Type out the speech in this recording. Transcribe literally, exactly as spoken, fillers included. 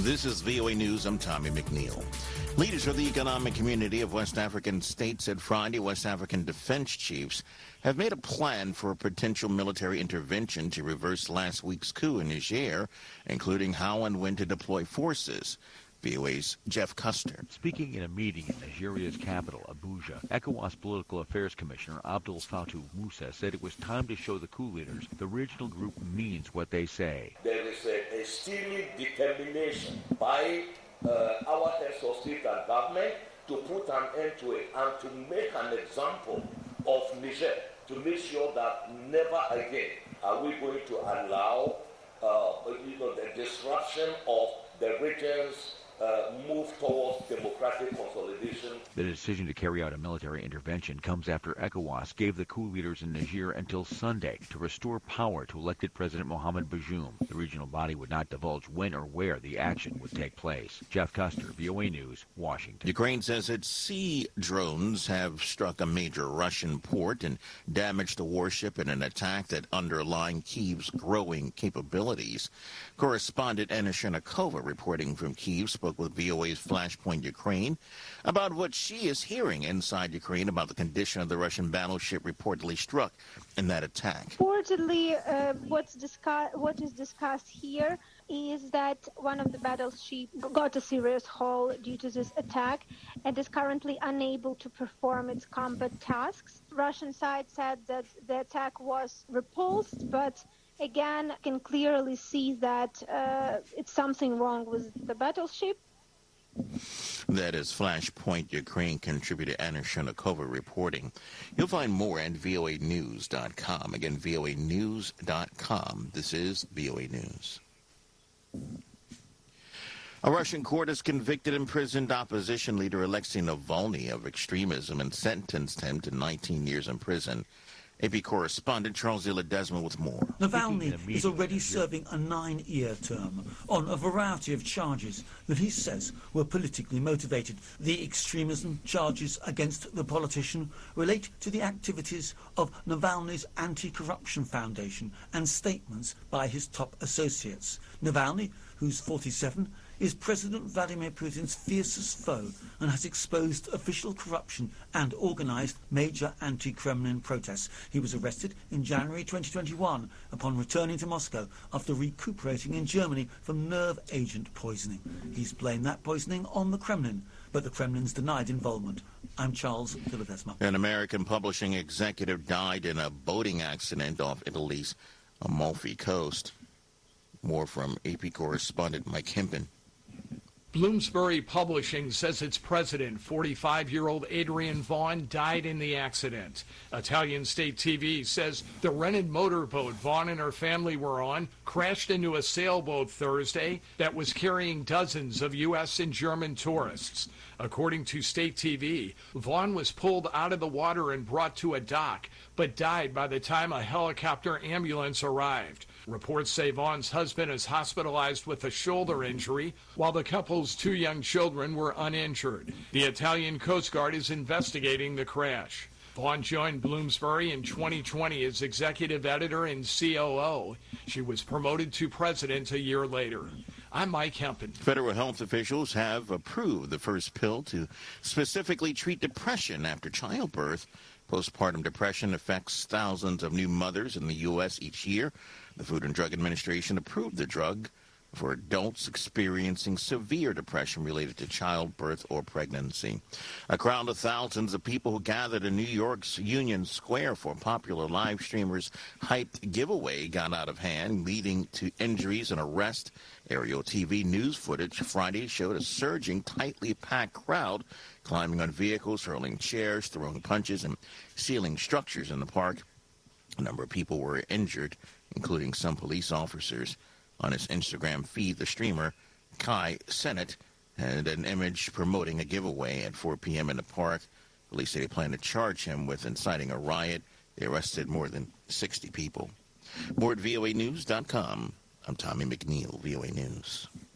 This is V O A News. I'm Tommy McNeil. Leaders of the economic community of West African states said Friday West African defense chiefs have made a plan for a potential military intervention to reverse last week's coup in Niger, including how and when to deploy forces. V O A's Jeff Custer. Speaking in a meeting in Nigeria's capital, Abuja, ECOWAS Political Affairs Commissioner Abdul Fattah Musa said it was time to show the coup leaders the regional group means what they say. There is a, a steely determination by uh, our heads of state and government to put an end to it and to make an example of Niger, to make sure that never again are we going to allow uh, you know, the disruption of the region's Uh, move towards democratic consolidation. The decision to carry out a military intervention comes after ECOWAS gave the coup leaders in Niger until Sunday to restore power to elected President Mohamed Bazoum. The regional body would not divulge when or where the action would take place. Jeff Custer, V O A News, Washington. Ukraine says its sea drones have struck a major Russian port and damaged a warship in an attack that underlined Kyiv's growing capabilities. Correspondent Anna Chernikova reporting from Kyiv spoke with V O A's Flashpoint Ukraine about what she is hearing inside Ukraine about the condition of the Russian battleship reportedly struck in that attack. Reportedly, uh, what's discuss- what is discussed here is that one of the battleships got a serious hull due to this attack and is currently unable to perform its combat tasks. Russian side said that the attack was repulsed, but again, can clearly see that uh, it's something wrong with the battleship. That is Flashpoint Ukraine contributor Anna Chernikova reporting. You'll find more at V O A news dot com. Again, V O A news dot com. This is V O A News. A Russian court has convicted imprisoned opposition leader Alexei Navalny of extremism and sentenced him to nineteen years in prison. A P correspondent Charles de Ledesma with more. Navalny is already serving a nine-year term on a variety of charges that he says were politically motivated. The extremism charges against the politician relate to the activities of Navalny's Anti-Corruption Foundation and statements by his top associates. Navalny, who's forty-seven, is President Vladimir Putin's fiercest foe and has exposed official corruption and organized major anti-Kremlin protests. He was arrested in January twenty twenty-one upon returning to Moscow after recuperating in Germany from nerve agent poisoning. He's blamed that poisoning on the Kremlin, but the Kremlin's denied involvement. I'm Charles de Ledesma. An American publishing executive died in a boating accident off Italy's Amalfi Coast. More from A P correspondent Mike Hempen. Bloomsbury Publishing says its president, forty-five-year-old Adrian Vaughn, died in the accident. Italian State T V says the rented motorboat Vaughn and her family were on crashed into a sailboat Thursday that was carrying dozens of U S and German tourists. According to State T V, Vaughn was pulled out of the water and brought to a dock, but died by the time a helicopter ambulance arrived. Reports say Vaughn's husband is hospitalized with a shoulder injury, while the couple's two young children were uninjured. The Italian Coast Guard is investigating the crash. Vaughn joined Bloomsbury in twenty twenty as executive editor and C O O. She was promoted to president a year later. I'm Mike Hempen. Federal health officials have approved the first pill to specifically treat depression after childbirth. Postpartum depression affects thousands of new mothers in the U S each year. The Food and Drug Administration approved the drug for adults experiencing severe depression related to childbirth or pregnancy. A crowd of thousands of people who gathered in New York's Union Square for popular live streamers' hyped giveaway got out of hand, leading to injuries and arrest. Aerial T V news footage Friday showed a surging, tightly packed crowd climbing on vehicles, hurling chairs, throwing punches, and sealing structures in the park. A number of people were injured, including some police officers. On his Instagram feed, the streamer, Kai Sennett, had an image promoting a giveaway at four p.m. in the park. Police say they plan to charge him with inciting a riot. They arrested more than sixty people. More at V O A news dot com. I'm Tommy McNeil, V O A News.